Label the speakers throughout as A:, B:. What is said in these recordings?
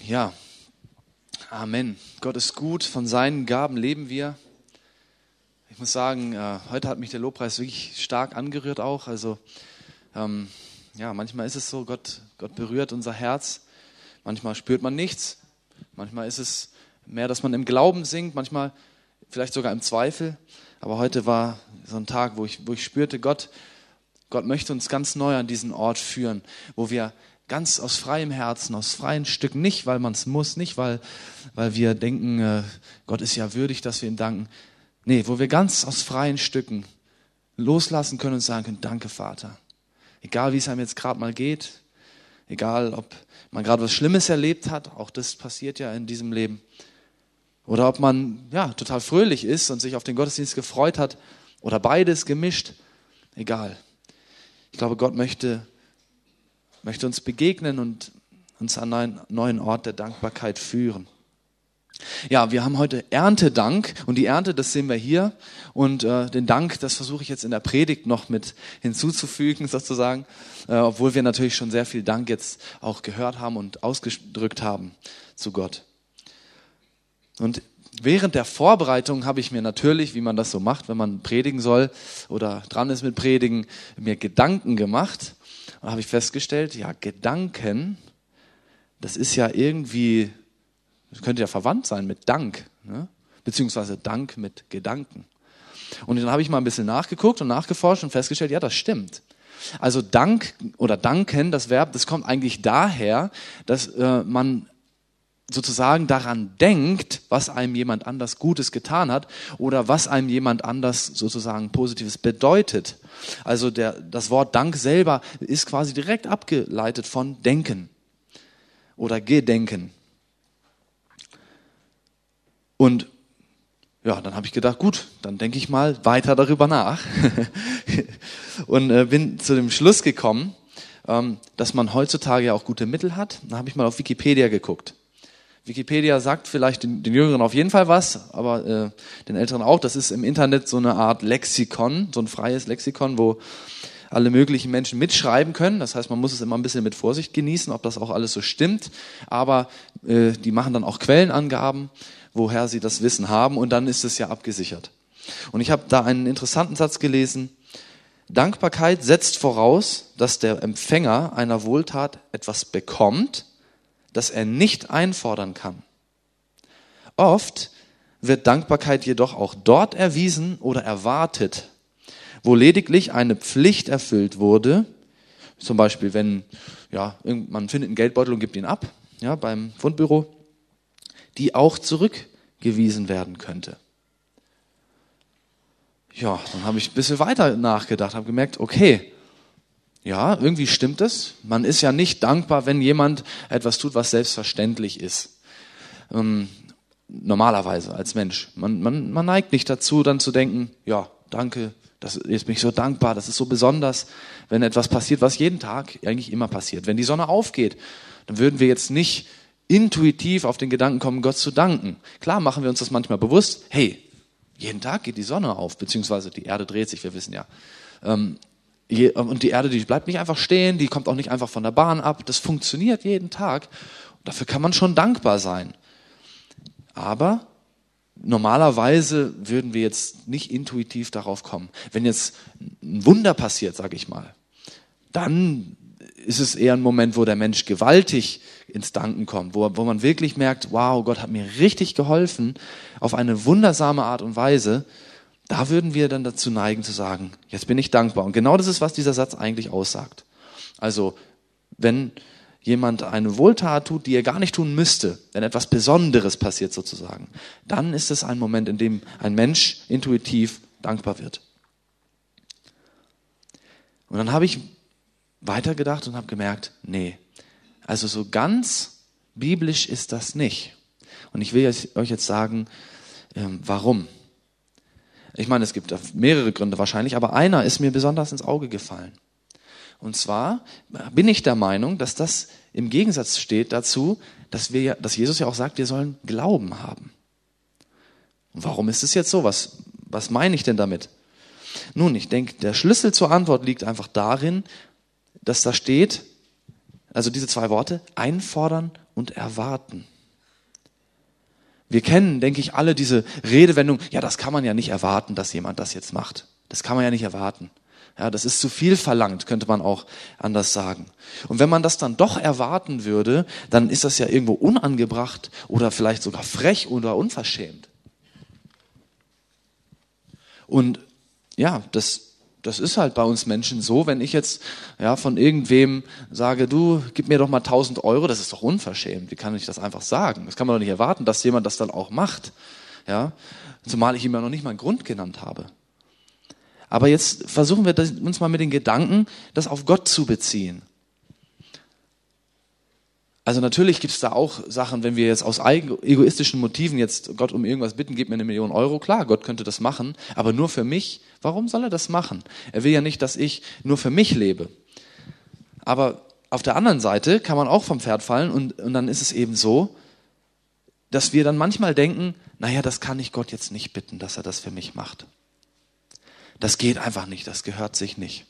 A: Ja, Amen. Gott ist gut, von seinen Gaben leben wir. Ich muss sagen, heute hat mich der Lobpreis wirklich stark angerührt auch. Also manchmal ist es so, Gott berührt unser Herz. Manchmal spürt man nichts. Manchmal ist es mehr, dass man im Glauben singt, manchmal vielleicht sogar im Zweifel. Aber heute war so ein Tag, wo ich spürte, Gott möchte uns ganz neu an diesen Ort führen, wo wir ganz aus freiem Herzen, aus freien Stücken, nicht weil man es muss, nicht weil wir denken, Gott ist ja würdig, dass wir ihm danken. Nee, wo wir ganz aus freien Stücken loslassen können und sagen können, danke Vater. Egal wie es einem jetzt gerade mal geht, egal ob man gerade was Schlimmes erlebt hat, auch das passiert ja in diesem Leben. Oder ob man total fröhlich ist und sich auf den Gottesdienst gefreut hat oder beides gemischt, egal. Ich glaube, Gott möchte uns begegnen und uns an einen neuen Ort der Dankbarkeit führen. Ja, wir haben heute Erntedank und die Ernte, das sehen wir hier und den Dank, das versuche ich jetzt in der Predigt noch mit hinzuzufügen sozusagen, obwohl wir natürlich schon sehr viel Dank jetzt auch gehört haben und ausgedrückt haben zu Gott. Und während der Vorbereitung habe ich mir natürlich, wie man das so macht, wenn man predigen soll oder dran ist mit Predigen, mir Gedanken gemacht. Und da habe ich festgestellt, Gedanken, das ist ja irgendwie, das könnte ja verwandt sein mit Dank, ne? Beziehungsweise Dank mit Gedanken. Und dann habe ich mal ein bisschen nachgeguckt und nachgeforscht und festgestellt, ja, das stimmt. Also Dank oder danken, das Verb, das kommt eigentlich daher, dass man sozusagen daran denkt, was einem jemand anders Gutes getan hat oder was einem jemand anders sozusagen Positives bedeutet. Also das Wort Dank selber ist quasi direkt abgeleitet von Denken oder Gedenken. Und dann habe ich gedacht, gut, dann denke ich mal weiter darüber nach und bin zu dem Schluss gekommen, dass man heutzutage ja auch gute Mittel hat. Da habe ich mal auf Wikipedia geguckt. Wikipedia sagt vielleicht den Jüngeren auf jeden Fall was, aber den Älteren auch. Das ist im Internet so eine Art Lexikon, so ein freies Lexikon, wo alle möglichen Menschen mitschreiben können. Das heißt, man muss es immer ein bisschen mit Vorsicht genießen, ob das auch alles so stimmt. Aber die machen dann auch Quellenangaben, woher sie das Wissen haben und dann ist es ja abgesichert. Und ich habe da einen interessanten Satz gelesen. Dankbarkeit setzt voraus, dass der Empfänger einer Wohltat etwas bekommt, das er nicht einfordern kann. Oft wird Dankbarkeit jedoch auch dort erwiesen oder erwartet, wo lediglich eine Pflicht erfüllt wurde. Zum Beispiel, wenn man findet einen Geldbeutel und gibt ihn ab, beim Fundbüro, die auch zurückgewiesen werden könnte. Ja, dann habe ich ein bisschen weiter nachgedacht, habe gemerkt, okay, ja, irgendwie stimmt es. Man ist ja nicht dankbar, wenn jemand etwas tut, was selbstverständlich ist. Normalerweise als Mensch. Man neigt nicht dazu, dann zu denken, ja, danke, jetzt bin ich so dankbar, das ist so besonders, wenn etwas passiert, was jeden Tag eigentlich immer passiert. Wenn die Sonne aufgeht, dann würden wir jetzt nicht intuitiv auf den Gedanken kommen, Gott zu danken. Klar machen wir uns das manchmal bewusst, hey, jeden Tag geht die Sonne auf, beziehungsweise die Erde dreht sich, wir wissen ja. Und die Erde, die bleibt nicht einfach stehen, die kommt auch nicht einfach von der Bahn ab. Das funktioniert jeden Tag. Dafür kann man schon dankbar sein. Aber normalerweise würden wir jetzt nicht intuitiv darauf kommen. Wenn jetzt ein Wunder passiert, sage ich mal, dann ist es eher ein Moment, wo der Mensch gewaltig ins Danken kommt, wo man wirklich merkt, wow, Gott hat mir richtig geholfen, auf eine wundersame Art und Weise. Da würden wir dann dazu neigen zu sagen, jetzt bin ich dankbar. Und genau das ist, was dieser Satz eigentlich aussagt. Also, wenn jemand eine Wohltat tut, die er gar nicht tun müsste, wenn etwas Besonderes passiert sozusagen, dann ist es ein Moment, in dem ein Mensch intuitiv dankbar wird. Und dann habe ich weitergedacht und habe gemerkt, nee, also so ganz biblisch ist das nicht. Und ich will euch jetzt sagen, warum. Ich meine, es gibt mehrere Gründe wahrscheinlich, aber einer ist mir besonders ins Auge gefallen. Und zwar bin ich der Meinung, dass das im Gegensatz steht dazu, dass Jesus ja auch sagt, wir sollen Glauben haben. Und warum ist es jetzt so? Was meine ich denn damit? Nun, ich denke, der Schlüssel zur Antwort liegt einfach darin, dass da steht, also diese zwei Worte, einfordern und erwarten. Wir kennen, denke ich, alle diese Redewendung, ja, das kann man ja nicht erwarten, dass jemand das jetzt macht. Das kann man ja nicht erwarten. Ja, das ist zu viel verlangt, könnte man auch anders sagen. Und wenn man das dann doch erwarten würde, dann ist das ja irgendwo unangebracht oder vielleicht sogar frech oder unverschämt. Und ja, das ist halt bei uns Menschen so, wenn ich jetzt von irgendwem sage, du, gib mir doch mal 1.000 Euro, das ist doch unverschämt. Wie kann ich das einfach sagen? Das kann man doch nicht erwarten, dass jemand das dann auch macht. Ja, zumal ich ihm ja noch nicht mal einen Grund genannt habe. Aber jetzt versuchen wir uns mal mit den Gedanken, das auf Gott zu beziehen. Also natürlich gibt es da auch Sachen, wenn wir jetzt aus egoistischen Motiven jetzt Gott um irgendwas bitten, gib mir 1 Million Euro. Klar, Gott könnte das machen, aber nur für mich. Warum soll er das machen? Er will ja nicht, dass ich nur für mich lebe. Aber auf der anderen Seite kann man auch vom Pferd fallen und dann ist es eben so, dass wir dann manchmal denken, naja, das kann ich Gott jetzt nicht bitten, dass er das für mich macht. Das geht einfach nicht, das gehört sich nicht.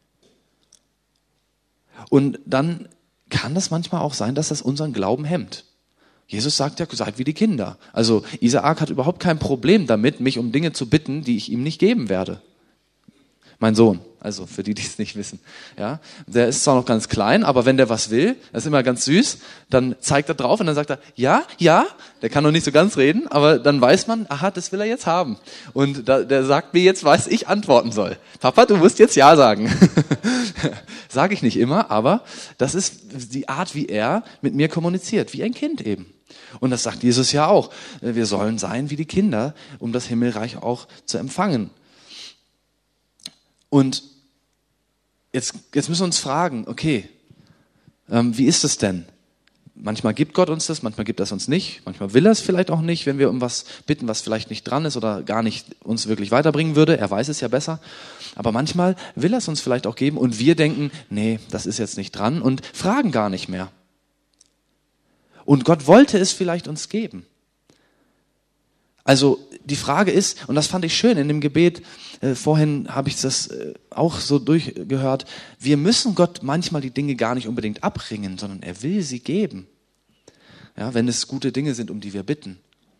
A: Und dann kann das manchmal auch sein, dass das unseren Glauben hemmt. Jesus sagt ja, seid wie die Kinder. Also Isaak hat überhaupt kein Problem damit, mich um Dinge zu bitten, die ich ihm nicht geben werde. Mein Sohn, also für die es nicht wissen. Ja, der ist zwar noch ganz klein, aber wenn der was will, das ist immer ganz süß, dann zeigt er drauf und dann sagt er, ja, der kann noch nicht so ganz reden, aber dann weiß man, aha, das will er jetzt haben. Und der sagt mir jetzt, was ich antworten soll. Papa, du musst jetzt ja sagen. Sage ich nicht immer, aber das ist die Art, wie er mit mir kommuniziert, wie ein Kind eben. Und das sagt Jesus ja auch. Wir sollen sein wie die Kinder, um das Himmelreich auch zu empfangen. Und jetzt müssen wir uns fragen, okay, wie ist es denn? Manchmal gibt Gott uns das, manchmal gibt er es uns nicht, manchmal will er es vielleicht auch nicht, wenn wir um was bitten, was vielleicht nicht dran ist oder gar nicht uns wirklich weiterbringen würde. Er weiß es ja besser. Aber manchmal will er es uns vielleicht auch geben und wir denken, nee, das ist jetzt nicht dran und fragen gar nicht mehr. Und Gott wollte es vielleicht uns geben. Also die Frage ist, und das fand ich schön in dem Gebet, vorhin habe ich das auch so durchgehört, wir müssen Gott manchmal die Dinge gar nicht unbedingt abringen, sondern er will sie geben. Ja, wenn es gute Dinge sind, um die wir bitten.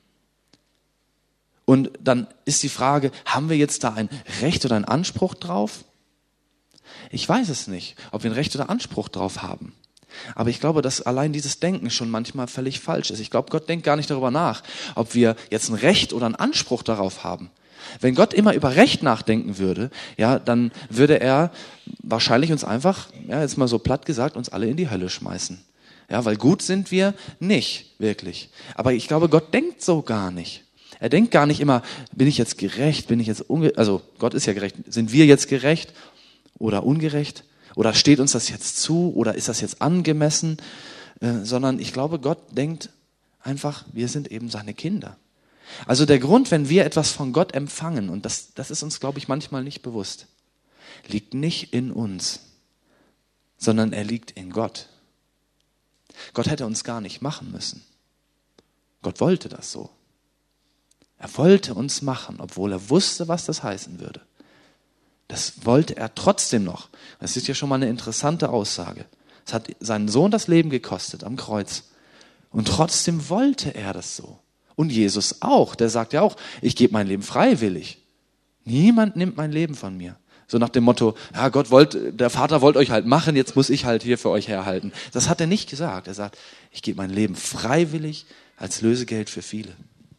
A: Und dann ist die Frage, haben wir jetzt da ein Recht oder einen Anspruch drauf? Ich weiß es nicht, ob wir ein Recht oder Anspruch drauf haben. Aber ich glaube, dass allein dieses Denken schon manchmal völlig falsch ist. Ich glaube, Gott denkt gar nicht darüber nach, ob wir jetzt ein Recht oder einen Anspruch darauf haben. Wenn Gott immer über Recht nachdenken würde, ja, dann würde er wahrscheinlich uns einfach, ja, jetzt mal so platt gesagt, uns alle in die Hölle schmeißen. Ja, weil gut sind wir nicht wirklich. Aber ich glaube, Gott denkt so gar nicht. Er denkt gar nicht immer, bin ich jetzt gerecht, bin ich jetzt also Gott ist ja gerecht, sind wir jetzt gerecht oder ungerecht? Oder steht uns das jetzt zu? Oder ist das jetzt angemessen? Sondern ich glaube, Gott denkt einfach, wir sind eben seine Kinder. Also der Grund, wenn wir etwas von Gott empfangen, und das ist uns, glaube ich, manchmal nicht bewusst, liegt nicht in uns, sondern er liegt in Gott. Gott hätte uns gar nicht machen müssen. Gott wollte das so. Er wollte uns machen, obwohl er wusste, was das heißen würde. Das wollte er trotzdem noch. Das ist ja schon mal eine interessante Aussage. Es hat seinen Sohn das Leben gekostet am Kreuz. Und trotzdem wollte er das so. Und Jesus auch. Der sagt ja auch, ich gebe mein Leben freiwillig. Niemand nimmt mein Leben von mir. So nach dem Motto, ja, der Vater wollte euch halt machen, jetzt muss ich halt hier für euch herhalten. Das hat er nicht gesagt. Er sagt, ich gebe mein Leben freiwillig als Lösegeld für viele.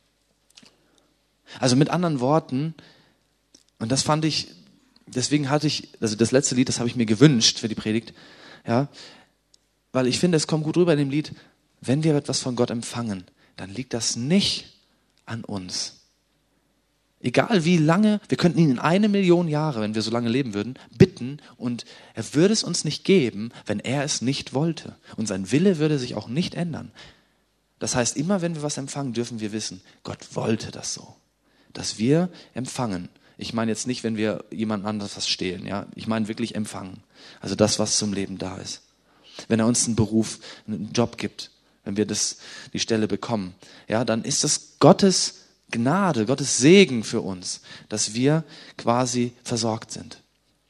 A: Also mit anderen Worten, und das fand ich, deswegen hatte ich, also das letzte Lied, das habe ich mir gewünscht für die Predigt, ja, weil ich finde, es kommt gut rüber in dem Lied, wenn wir etwas von Gott empfangen, dann liegt das nicht an uns. Egal wie lange, wir könnten ihn in 1 Million Jahre, wenn wir so lange leben würden, bitten und er würde es uns nicht geben, wenn er es nicht wollte. Und sein Wille würde sich auch nicht ändern. Das heißt, immer wenn wir was empfangen, dürfen wir wissen, Gott wollte das so, dass wir empfangen. Ich meine jetzt nicht, wenn wir jemand anderes was stehlen, ja. Ich meine wirklich empfangen. Also das, was zum Leben da ist. Wenn er uns einen Beruf, einen Job gibt, wenn wir die Stelle bekommen, ja, dann ist das Gottes Gnade, Gottes Segen für uns, dass wir quasi versorgt sind.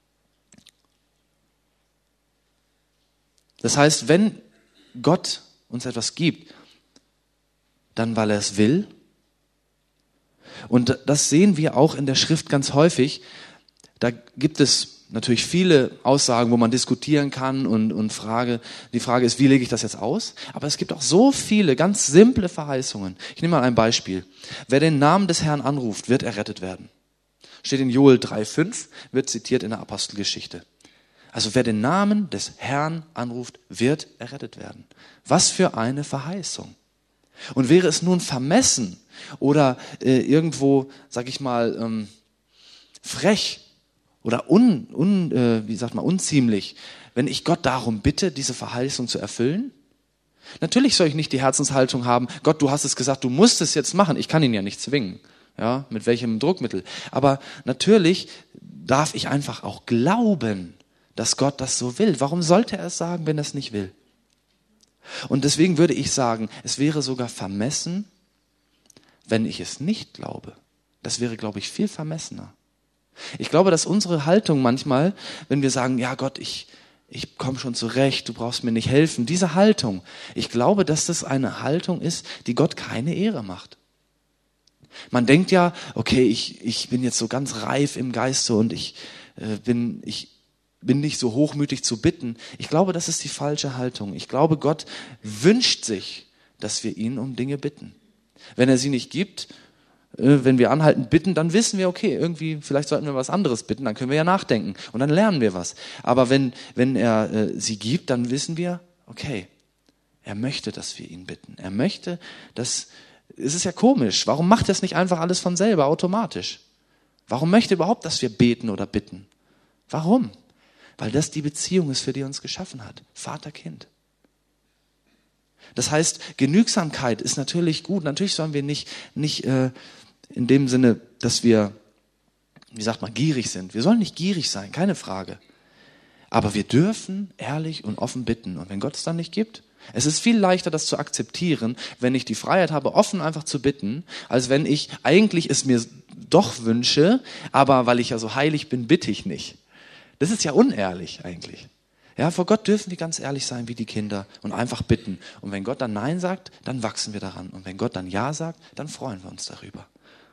A: Das heißt, wenn Gott uns etwas gibt, dann weil er es will. Und das sehen wir auch in der Schrift ganz häufig. Da gibt es natürlich viele Aussagen, wo man diskutieren kann und die Frage ist, wie lege ich das jetzt aus? Aber es gibt auch so viele ganz simple Verheißungen. Ich nehme mal ein Beispiel. Wer den Namen des Herrn anruft, wird errettet werden. Steht in Joel 3,5, wird zitiert in der Apostelgeschichte. Also wer den Namen des Herrn anruft, wird errettet werden. Was für eine Verheißung. Und wäre es nun vermessen oder irgendwo, sag ich mal, frech oder unziemlich, wenn ich Gott darum bitte, diese Verheißung zu erfüllen? Natürlich soll ich nicht die Herzenshaltung haben, Gott, du hast es gesagt, du musst es jetzt machen. Ich kann ihn ja nicht zwingen. Ja, mit welchem Druckmittel. Aber natürlich darf ich einfach auch glauben, dass Gott das so will. Warum sollte er es sagen, wenn er es nicht will? Und deswegen würde ich sagen, es wäre sogar vermessen, wenn ich es nicht glaube. Das wäre, glaube ich, viel vermessener. Ich glaube, dass unsere Haltung manchmal, wenn wir sagen, ja Gott, ich komme schon zurecht, du brauchst mir nicht helfen, diese Haltung, ich glaube, dass das eine Haltung ist, die Gott keine Ehre macht. Man denkt ja, okay, ich bin jetzt so ganz reif im Geiste und ich bin nicht so hochmütig zu bitten. Ich glaube, das ist die falsche Haltung. Ich glaube, Gott wünscht sich, dass wir ihn um Dinge bitten. Wenn er sie nicht gibt, wenn wir anhaltend bitten, dann wissen wir, okay, irgendwie, vielleicht sollten wir was anderes bitten, dann können wir ja nachdenken und dann lernen wir was. Aber wenn er sie gibt, dann wissen wir, okay, er möchte, dass wir ihn bitten. Er möchte, dass, es ist ja komisch, warum macht er es nicht einfach alles von selber, automatisch? Warum möchte er überhaupt, dass wir beten oder bitten? Warum? Weil das die Beziehung ist, für die er uns geschaffen hat. Vater-Kind. Das heißt, Genügsamkeit ist natürlich gut. Natürlich sollen wir nicht in dem Sinne, dass wir, wie sagt man, gierig sind. Wir sollen nicht gierig sein, keine Frage. Aber wir dürfen ehrlich und offen bitten. Und wenn Gott es dann nicht gibt, es ist viel leichter, das zu akzeptieren, wenn ich die Freiheit habe, offen einfach zu bitten, als wenn ich eigentlich es mir doch wünsche, aber weil ich ja so heilig bin, bitte ich nicht. Das ist ja unehrlich eigentlich. Ja, vor Gott dürfen wir ganz ehrlich sein wie die Kinder und einfach bitten. Und wenn Gott dann Nein sagt, dann wachsen wir daran. Und wenn Gott dann Ja sagt, dann freuen wir uns darüber.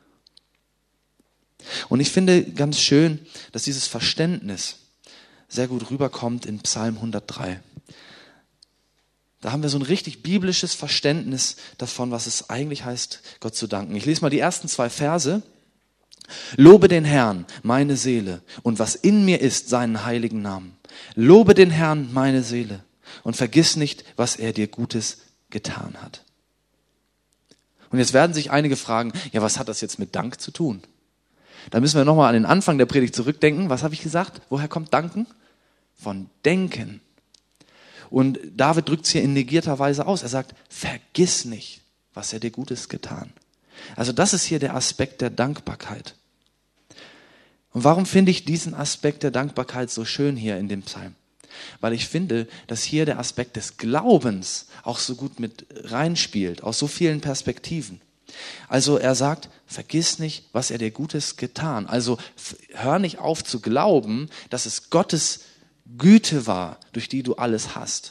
A: Und ich finde ganz schön, dass dieses Verständnis sehr gut rüberkommt in Psalm 103. Da haben wir so ein richtig biblisches Verständnis davon, was es eigentlich heißt, Gott zu danken. Ich lese mal die ersten 2 Verse. Lobe den Herrn, meine Seele, und was in mir ist, seinen heiligen Namen. Lobe den Herrn, meine Seele, und vergiss nicht, was er dir Gutes getan hat. Und jetzt werden sich einige fragen, ja, was hat das jetzt mit Dank zu tun? Da müssen wir nochmal an den Anfang der Predigt zurückdenken. Was habe ich gesagt? Woher kommt Danken? Von Denken. Und David drückt es hier in negierter Weise aus. Er sagt, vergiss nicht, was er dir Gutes getan. Also das ist hier der Aspekt der Dankbarkeit. Und warum finde ich diesen Aspekt der Dankbarkeit so schön hier in dem Psalm? Weil ich finde, dass hier der Aspekt des Glaubens auch so gut mit reinspielt, aus so vielen Perspektiven. Also er sagt, vergiss nicht, was er dir Gutes getan. Also hör nicht auf zu glauben, dass es Gottes Güte war, durch die du alles hast.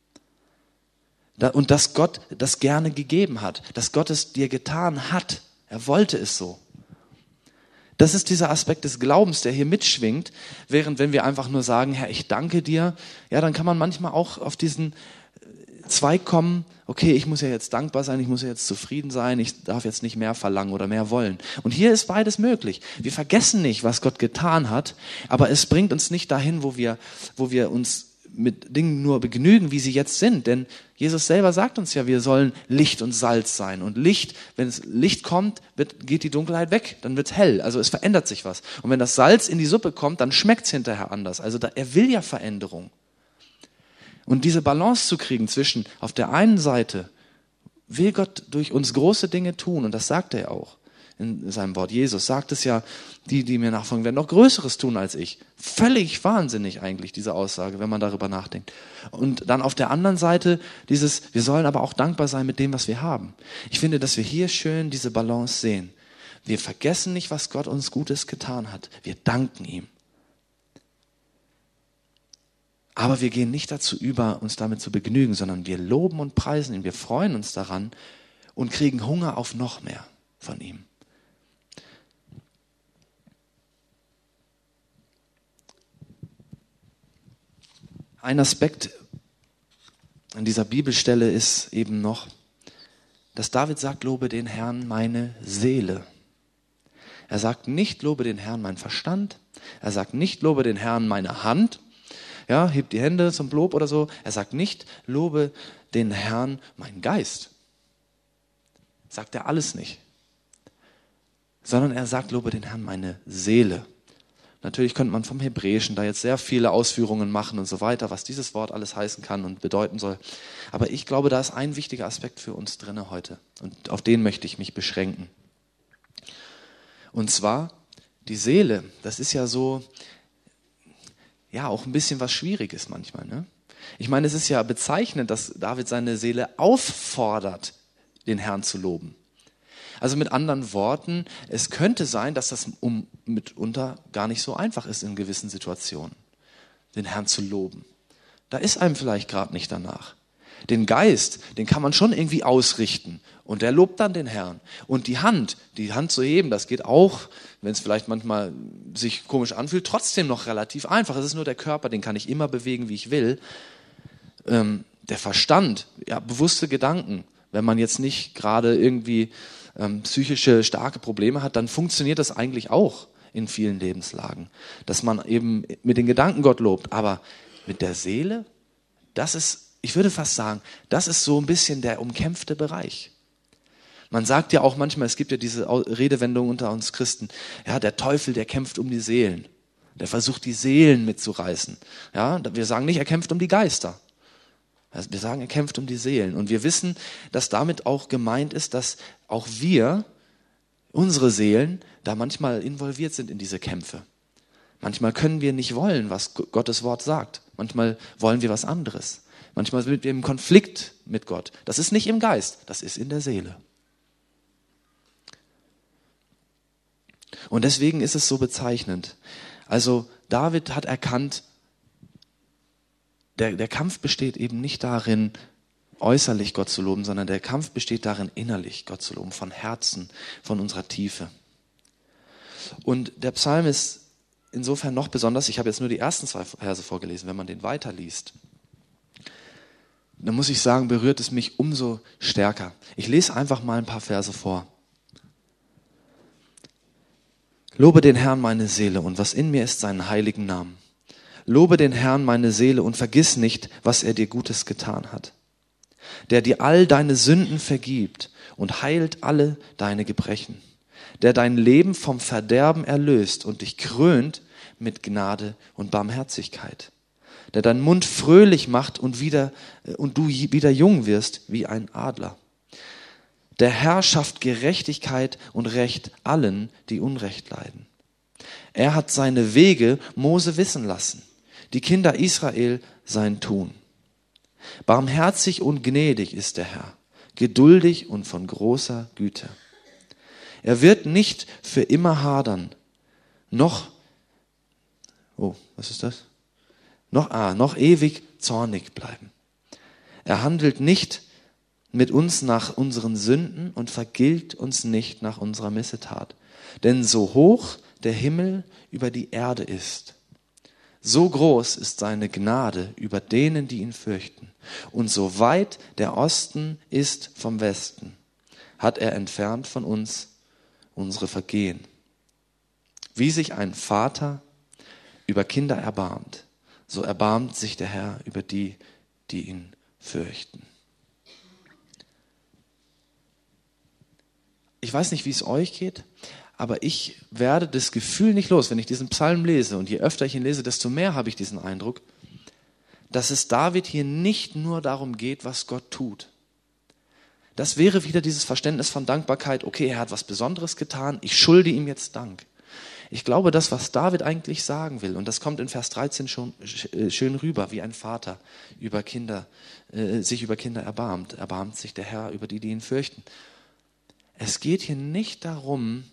A: Und dass Gott das gerne gegeben hat, dass Gott es dir getan hat. Er wollte es so. Das ist dieser Aspekt des Glaubens, der hier mitschwingt, während wenn wir einfach nur sagen, Herr, ich danke dir, ja, dann kann man manchmal auch auf diesen Zweig kommen, okay, ich muss ja jetzt dankbar sein, ich muss ja jetzt zufrieden sein, ich darf jetzt nicht mehr verlangen oder mehr wollen. Und hier ist beides möglich. Wir vergessen nicht, was Gott getan hat, aber es bringt uns nicht dahin, wo wir uns mit Dingen nur begnügen, wie sie jetzt sind. Denn Jesus selber sagt uns ja, wir sollen Licht und Salz sein. Und Licht, wenn es Licht kommt, geht die Dunkelheit weg, dann wird es hell. Also es verändert sich was. Und wenn das Salz in die Suppe kommt, dann schmeckt es hinterher anders. Also er will ja Veränderung. Und diese Balance zu kriegen zwischen, auf der einen Seite will Gott durch uns große Dinge tun, und das sagt er auch in seinem Wort. Jesus sagt es ja, die mir nachfolgen, werden noch Größeres tun als ich. Völlig wahnsinnig eigentlich, diese Aussage, wenn man darüber nachdenkt. Und dann auf der anderen Seite wir sollen aber auch dankbar sein mit dem, was wir haben. Ich finde, dass wir hier schön diese Balance sehen. Wir vergessen nicht, was Gott uns Gutes getan hat. Wir danken ihm. Aber wir gehen nicht dazu über, uns damit zu begnügen, sondern wir loben und preisen ihn, wir freuen uns daran und kriegen Hunger auf noch mehr von ihm. Ein Aspekt an dieser Bibelstelle ist eben noch, dass David sagt, lobe den Herrn meine Seele. Er sagt nicht, lobe den Herrn mein Verstand. Er sagt nicht, lobe den Herrn meine Hand. Ja, hebt die Hände zum Lob oder so. Er sagt nicht, lobe den Herrn mein Geist. Sagt er alles nicht. Sondern er sagt, lobe den Herrn meine Seele. Natürlich könnte man vom Hebräischen da jetzt sehr viele Ausführungen machen und so weiter, was dieses Wort alles heißen kann und bedeuten soll. Aber ich glaube, da ist ein wichtiger Aspekt für uns drin heute. Und auf den möchte ich mich beschränken. Und zwar die Seele. Das ist ja so, ja, auch ein bisschen was Schwieriges manchmal. Ne? Ich meine, es ist ja bezeichnend, dass David seine Seele auffordert, den Herrn zu loben. Also mit anderen Worten, es könnte sein, dass das mitunter gar nicht so einfach ist in gewissen Situationen, den Herrn zu loben. Da ist einem vielleicht gerade nicht danach. Den Geist, den kann man schon irgendwie ausrichten und der lobt dann den Herrn. Und die Hand zu heben, das geht auch, wenn es vielleicht manchmal sich komisch anfühlt, trotzdem noch relativ einfach. Es ist nur der Körper, den kann ich immer bewegen, wie ich will. Der Verstand, ja, bewusste Gedanken, wenn man jetzt nicht gerade irgendwie psychische starke Probleme hat, dann funktioniert das eigentlich auch in vielen Lebenslagen, dass man eben mit den Gedanken Gott lobt, aber mit der Seele, das ist, ich würde fast sagen, das ist so ein bisschen der umkämpfte Bereich. Man sagt ja auch manchmal, es gibt ja diese Redewendung unter uns Christen, ja, der Teufel, der kämpft um die Seelen, der versucht die Seelen mitzureißen. Ja, wir sagen nicht, er kämpft um die Geister. Also wir sagen, er kämpft um die Seelen. Und wir wissen, dass damit auch gemeint ist, dass auch wir, unsere Seelen, da manchmal involviert sind in diese Kämpfe. Manchmal können wir nicht wollen, was Gottes Wort sagt. Manchmal wollen wir was anderes. Manchmal sind wir im Konflikt mit Gott. Das ist nicht im Geist, das ist in der Seele. Und deswegen ist es so bezeichnend. Also David hat erkannt, der Kampf besteht eben nicht darin, äußerlich Gott zu loben, sondern der Kampf besteht darin, innerlich Gott zu loben, von Herzen, von unserer Tiefe. Und der Psalm ist insofern noch besonders, ich habe jetzt nur die ersten 2 Verse vorgelesen, wenn man den weiterliest, dann muss ich sagen, berührt es mich umso stärker. Ich lese einfach mal ein paar Verse vor. Lobe den Herrn meine Seele und was in mir ist, seinen heiligen Namen. Lobe den Herrn meine Seele und vergiss nicht, was er dir Gutes getan hat. Der dir all deine Sünden vergibt und heilt alle deine Gebrechen. Der dein Leben vom Verderben erlöst und dich krönt mit Gnade und Barmherzigkeit. Der deinen Mund fröhlich macht und du wieder jung wirst wie ein Adler. Der Herr schafft Gerechtigkeit und Recht allen, die Unrecht leiden. Er hat seine Wege Mose wissen lassen, die Kinder Israel sein Tun. Barmherzig und gnädig ist der Herr, geduldig und von großer Güte. Er wird nicht für immer hadern, noch ewig zornig bleiben. Er handelt nicht mit uns nach unseren Sünden und vergilt uns nicht nach unserer Missetat. Denn so hoch der Himmel über die Erde ist, so groß ist seine Gnade über denen, die ihn fürchten. Und so weit der Osten ist vom Westen, hat er entfernt von uns unsere Vergehen. Wie sich ein Vater über Kinder erbarmt, so erbarmt sich der Herr über die, die ihn fürchten. Ich weiß nicht, wie es euch geht, aber ich werde das Gefühl nicht los, wenn ich diesen Psalm lese. Und je öfter ich ihn lese, desto mehr habe ich diesen Eindruck, dass es David hier nicht nur darum geht, was Gott tut. Das wäre wieder dieses Verständnis von Dankbarkeit. Okay, er hat was Besonderes getan, ich schulde ihm jetzt Dank. Ich glaube, das, was David eigentlich sagen will, und das kommt in Vers 13 schon schön rüber, wie ein Vater sich über Kinder erbarmt sich der Herr über die, die ihn fürchten. Es geht hier nicht darum,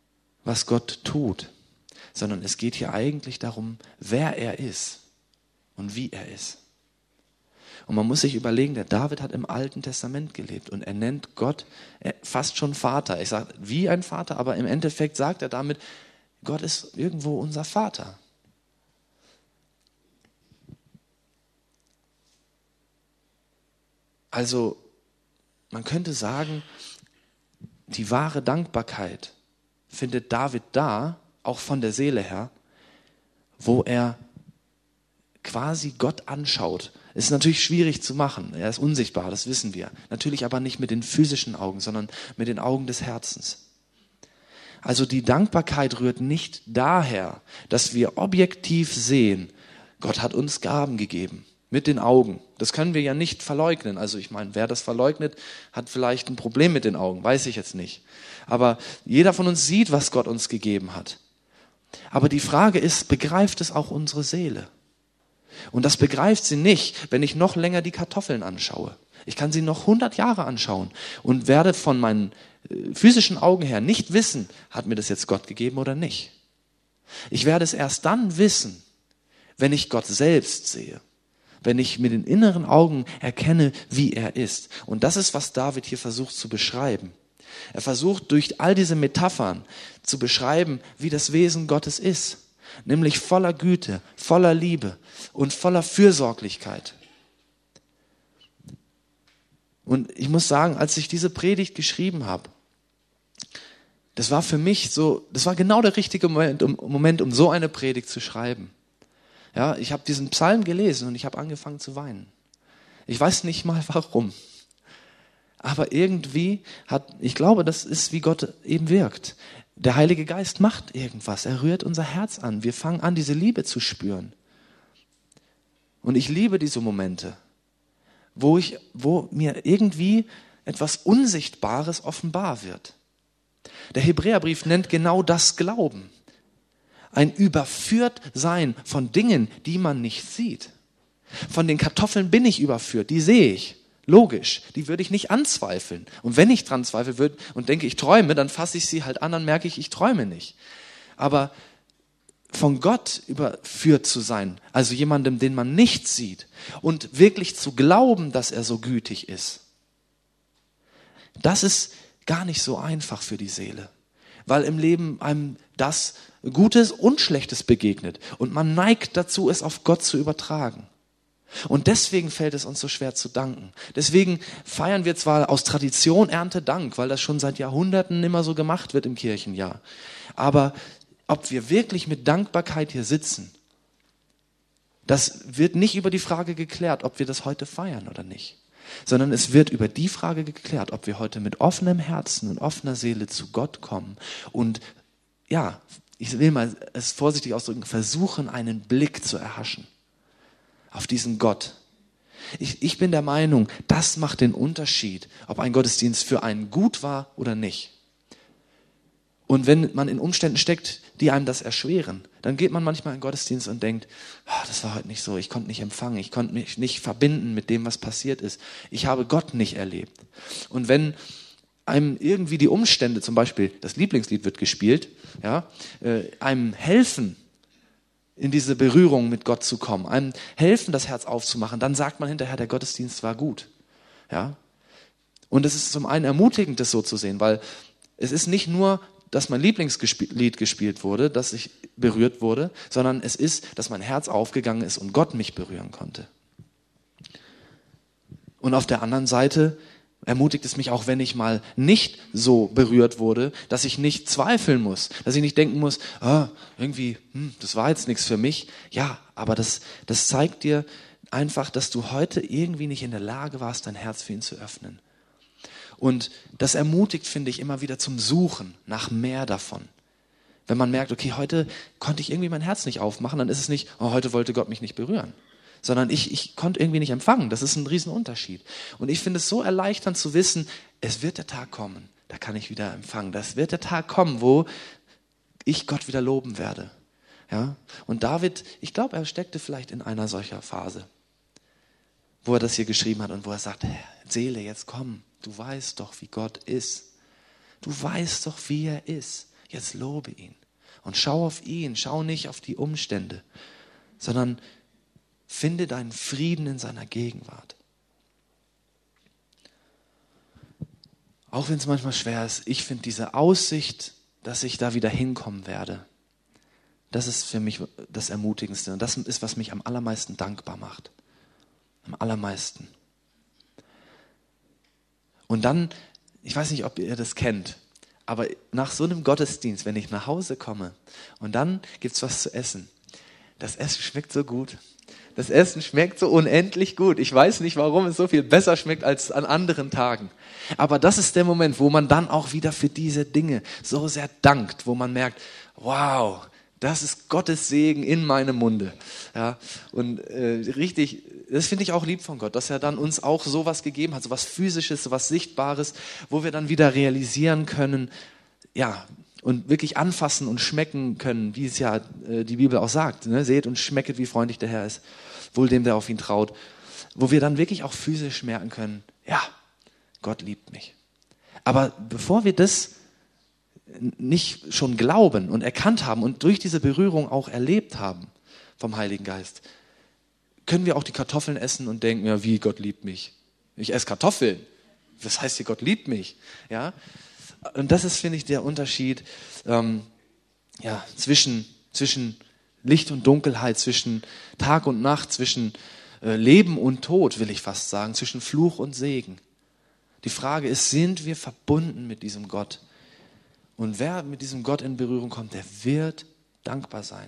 A: was Gott tut, sondern es geht hier eigentlich darum, wer er ist. und wie er ist. Und man muss sich überlegen, der David hat im Alten Testament gelebt und er nennt Gott fast schon Vater. Ich sage, wie ein Vater, aber im Endeffekt sagt er damit, Gott ist irgendwo unser Vater. Also man könnte sagen, die wahre Dankbarkeit findet David da, auch von der Seele her, wo er quasi Gott anschaut. Ist natürlich schwierig zu machen. Er ist unsichtbar, das wissen wir. Natürlich aber nicht mit den physischen Augen, sondern mit den Augen des Herzens. Also die Dankbarkeit rührt nicht daher, dass wir objektiv sehen, Gott hat uns Gaben gegeben. Mit den Augen. Das können wir ja nicht verleugnen. Also ich meine, wer das verleugnet, hat vielleicht ein Problem mit den Augen. Weiß ich jetzt nicht. Aber jeder von uns sieht, was Gott uns gegeben hat. Aber die Frage ist, begreift es auch unsere Seele? Und das begreift sie nicht, wenn ich noch länger die Kartoffeln anschaue. Ich kann sie noch 100 Jahre anschauen und werde von meinen physischen Augen her nicht wissen, hat mir das jetzt Gott gegeben oder nicht. Ich werde es erst dann wissen, wenn ich Gott selbst sehe. Wenn ich mit den inneren Augen erkenne, wie er ist. Und das ist, was David hier versucht zu beschreiben. Er versucht durch all diese Metaphern zu beschreiben, wie das Wesen Gottes ist. Nämlich voller Güte, voller Liebe und voller Fürsorglichkeit. Und ich muss sagen, als ich diese Predigt geschrieben habe, das war für mich so, das war genau der richtige Moment, um so eine Predigt zu schreiben. Ja, ich habe diesen Psalm gelesen und ich habe angefangen zu weinen. Ich weiß nicht mal warum. Aber irgendwie ich glaube, das ist, wie Gott eben wirkt. Der Heilige Geist macht irgendwas. Er rührt unser Herz an. Wir fangen an, diese Liebe zu spüren. Und ich liebe diese Momente, wo mir irgendwie etwas Unsichtbares offenbar wird. Der Hebräerbrief nennt genau das Glauben. Ein Überführtsein von Dingen, die man nicht sieht. Von den Kartoffeln bin ich überführt, die sehe ich. Logisch, die würde ich nicht anzweifeln. Und wenn ich dran zweifle und denke, ich träume, dann fasse ich sie halt an, dann merke ich träume nicht. Aber von Gott überführt zu sein, also jemandem, den man nicht sieht, und wirklich zu glauben, dass er so gütig ist, das ist gar nicht so einfach für die Seele. Weil im Leben einem das Gutes und Schlechtes begegnet. Und man neigt dazu, es auf Gott zu übertragen. Und deswegen fällt es uns so schwer zu danken. Deswegen feiern wir zwar aus Tradition Erntedank, weil das schon seit Jahrhunderten immer so gemacht wird im Kirchenjahr. Aber ob wir wirklich mit Dankbarkeit hier sitzen, das wird nicht über die Frage geklärt, ob wir das heute feiern oder nicht. Sondern es wird über die Frage geklärt, ob wir heute mit offenem Herzen und offener Seele zu Gott kommen und ja, ich will mal es vorsichtig ausdrücken, versuchen, einen Blick zu erhaschen auf diesen Gott. Ich bin der Meinung, das macht den Unterschied, ob ein Gottesdienst für einen gut war oder nicht. Und wenn man in Umständen steckt, die einem das erschweren, dann geht man manchmal in den Gottesdienst und denkt, das war heute nicht so, ich konnte nicht empfangen, ich konnte mich nicht verbinden mit dem, was passiert ist. Ich habe Gott nicht erlebt. Und wenn einem irgendwie die Umstände, zum Beispiel das Lieblingslied wird gespielt, ja, einem helfen, in diese Berührung mit Gott zu kommen, einem helfen, das Herz aufzumachen, dann sagt man hinterher, der Gottesdienst war gut. Ja? Und es ist zum einen ermutigend, das so zu sehen, weil es ist nicht nur, dass mein Lieblingslied gespielt wurde, dass ich berührt wurde, sondern es ist, dass mein Herz aufgegangen ist und Gott mich berühren konnte. Und auf der anderen Seite ermutigt es mich auch, wenn ich mal nicht so berührt wurde, dass ich nicht zweifeln muss, dass ich nicht denken muss, irgendwie, das war jetzt nichts für mich. Ja, aber das zeigt dir einfach, dass du heute irgendwie nicht in der Lage warst, dein Herz für ihn zu öffnen. Und das ermutigt, finde ich, immer wieder zum Suchen nach mehr davon. Wenn man merkt, okay, heute konnte ich irgendwie mein Herz nicht aufmachen, dann ist es nicht, heute wollte Gott mich nicht berühren. Sondern ich konnte irgendwie nicht empfangen. Das ist ein Riesenunterschied. Und ich finde es so erleichternd zu wissen, es wird der Tag kommen, da kann ich wieder empfangen. Das wird der Tag kommen, wo ich Gott wieder loben werde. Ja? Und David, ich glaube, er steckte vielleicht in einer solcher Phase, wo er das hier geschrieben hat und wo er sagt, Seele, jetzt komm, du weißt doch, wie Gott ist. Du weißt doch, wie er ist. Jetzt lobe ihn. Und schau auf ihn, schau nicht auf die Umstände, sondern Finde deinen Frieden in seiner Gegenwart. Auch wenn es manchmal schwer ist, ich finde diese Aussicht, dass ich da wieder hinkommen werde, das ist für mich das Ermutigendste. Und das ist, was mich am allermeisten dankbar macht. Am allermeisten. Und dann, ich weiß nicht, ob ihr das kennt, aber nach so einem Gottesdienst, wenn ich nach Hause komme und dann gibt es was zu essen. Das Essen schmeckt so gut. Das Essen schmeckt so unendlich gut. Ich weiß nicht, warum es so viel besser schmeckt als an anderen Tagen. Aber das ist der Moment, wo man dann auch wieder für diese Dinge so sehr dankt, wo man merkt, wow, das ist Gottes Segen in meinem Munde. Ja, und richtig, das finde ich auch lieb von Gott, dass er dann uns auch sowas gegeben hat, sowas Physisches, sowas Sichtbares, wo wir dann wieder realisieren können, ja, und wirklich anfassen und schmecken können, wie es ja die Bibel auch sagt. Ne? Seht und schmecket, wie freundlich der Herr ist, wohl dem, der auf ihn traut. Wo wir dann wirklich auch physisch merken können, ja, Gott liebt mich. Aber bevor wir das nicht schon glauben und erkannt haben und durch diese Berührung auch erlebt haben vom Heiligen Geist, können wir auch die Kartoffeln essen und denken, ja, wie, Gott liebt mich. Ich esse Kartoffeln. Was heißt hier, Gott liebt mich? Ja. Und das ist, finde ich, der Unterschied zwischen Licht und Dunkelheit, zwischen Tag und Nacht, zwischen Leben und Tod, will ich fast sagen, zwischen Fluch und Segen. Die Frage ist, sind wir verbunden mit diesem Gott? Und wer mit diesem Gott in Berührung kommt, der wird dankbar sein.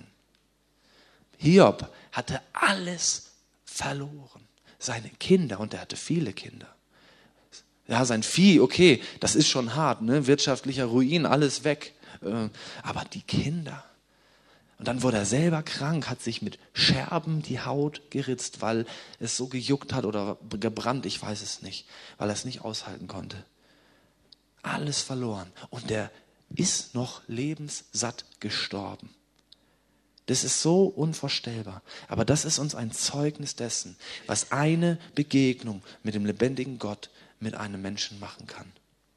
A: Hiob hatte alles verloren. Seine Kinder, und er hatte viele Kinder. Ja, sein Vieh, okay, das ist schon hart, ne? Wirtschaftlicher Ruin, alles weg. Aber die Kinder. Und dann wurde er selber krank, hat sich mit Scherben die Haut geritzt, weil es so gejuckt hat oder gebrannt, ich weiß es nicht, weil er es nicht aushalten konnte. Alles verloren. Und der ist noch lebenssatt gestorben. Das ist so unvorstellbar. Aber das ist uns ein Zeugnis dessen, was eine Begegnung mit dem lebendigen Gott mit einem Menschen machen kann.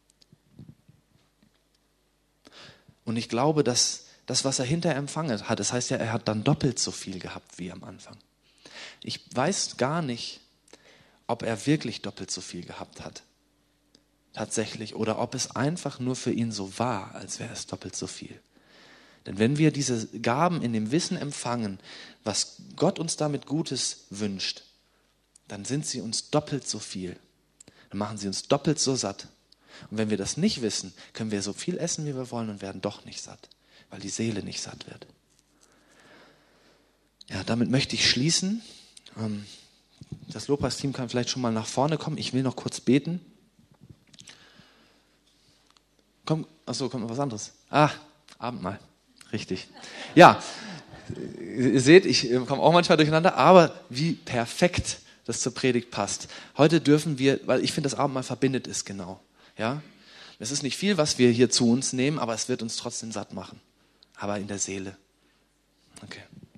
A: Und ich glaube, dass das, was er hinterher empfangen hat, das heißt ja, er hat dann doppelt so viel gehabt wie am Anfang. Ich weiß gar nicht, ob er wirklich doppelt so viel gehabt hat. Tatsächlich. Oder ob es einfach nur für ihn so war, als wäre es doppelt so viel. Denn wenn wir diese Gaben in dem Wissen empfangen, was Gott uns damit Gutes wünscht, dann sind sie uns doppelt so viel. Dann machen sie uns doppelt so satt. Und wenn wir das nicht wissen, können wir so viel essen, wie wir wollen und werden doch nicht satt, weil die Seele nicht satt wird. Ja, damit möchte ich schließen. Das Lobpreisteam kann vielleicht schon mal nach vorne kommen. Ich will noch kurz beten. Kommt noch was anderes. Abendmahl. Richtig. Ja, ihr seht, ich komme auch manchmal durcheinander, aber wie perfekt das zur Predigt passt. Heute dürfen wir, weil ich finde, das Abendmahl verbindet es genau. Ja? Es ist nicht viel, was wir hier zu uns nehmen, aber es wird uns trotzdem satt machen. Aber in der Seele. Okay.